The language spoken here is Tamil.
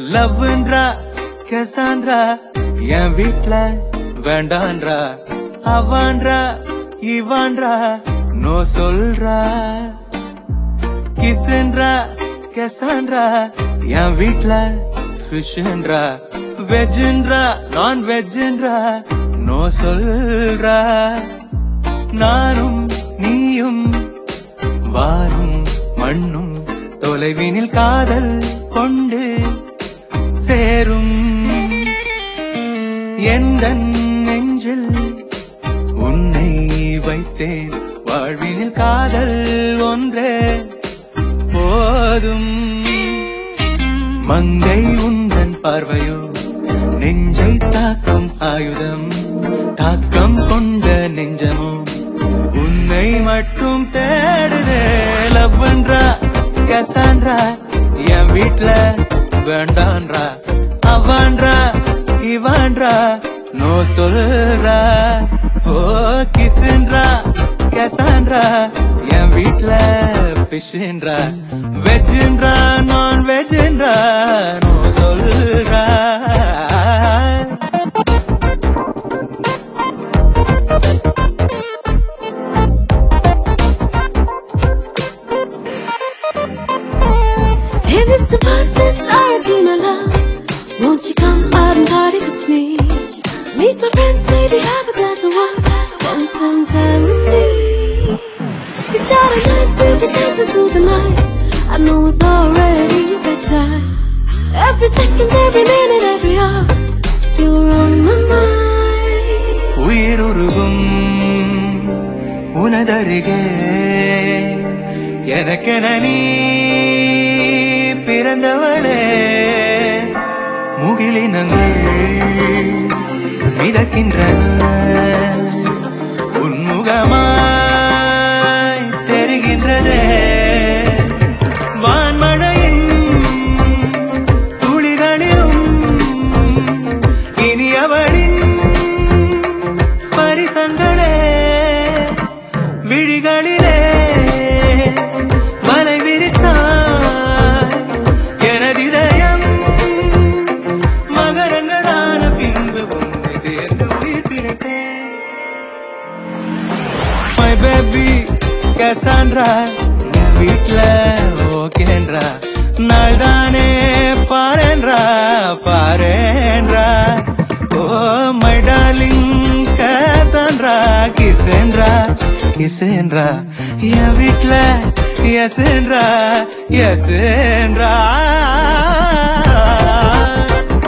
லவ்ன்றா கசான்றா என் வீட்ல வேண்டான்றா அவான்றா இவான்றா நோ சொல்றா கிஸ்ன்றா கசான்றா என் வீட்ல ஃபிஷ்ன்றா வெஜ்ன்றா நான் வெஜ்ன்றா நோ சொல்றா நானும் நீயும் வானும் மண்ணும் தொலைவினில் காதல் கொண்டு சேரும் எந்தன் நெஞ்சில் உன்னை வைத்தேன் வாழ்வினில் காதல் ஒன்றே போதும் மங்கை உந்தன் பார்வையோ நெஞ்சை தாக்கும் ஆயுதம் தாக்கம் கொண்ட நெஞ்சமோ உன்னை மட்டும் தேடுதே லவ்ன்றா கசான்றா என் வீட்ல வேண்டான்றா அவான்றா இவான்றா நோ சொல்றா ஓ கிஸ்ன்றா கசான்றா என் வீட்ல ஃபிஷ்ன்றா வெஜ்ன்றா நான் வெஜ்ன்றா நோ சொல்றா Hey, Mr. Partner, sorry for my love. Won't you come out and party with me? Meet my friends, maybe have a glass of wine. Spend some time with me. We start a night, we'll be dancing through the night. I know it's already bedtime. Every second, every minute, every hour, you're on my mind. உயிருருகும் உனதருகே எனக்கென நீ பிறந்தவளே முகிலினங்கள் மிதக்கின்றன உன்முகமாய் தெரிகின்றதே வான்மழையின் துளிகளிலும் இனியவளின் ஸ்பரிசங்களே விழிகளிலே வலை விரித்தாய் எனதிதயம் மகரங்களான பின்பு உன்னை சேர்ந்து உயிர் பிழைத்தேன் My baby கசான்றா என் வீட்ல ஓகேன்றா நாள்தானே பாரேன்றா பாரேன்றா ஓ my darling கசான்றா கிசேன்றா கிசேன்றா என் வீட்ல எசேன்றா எசேன்றா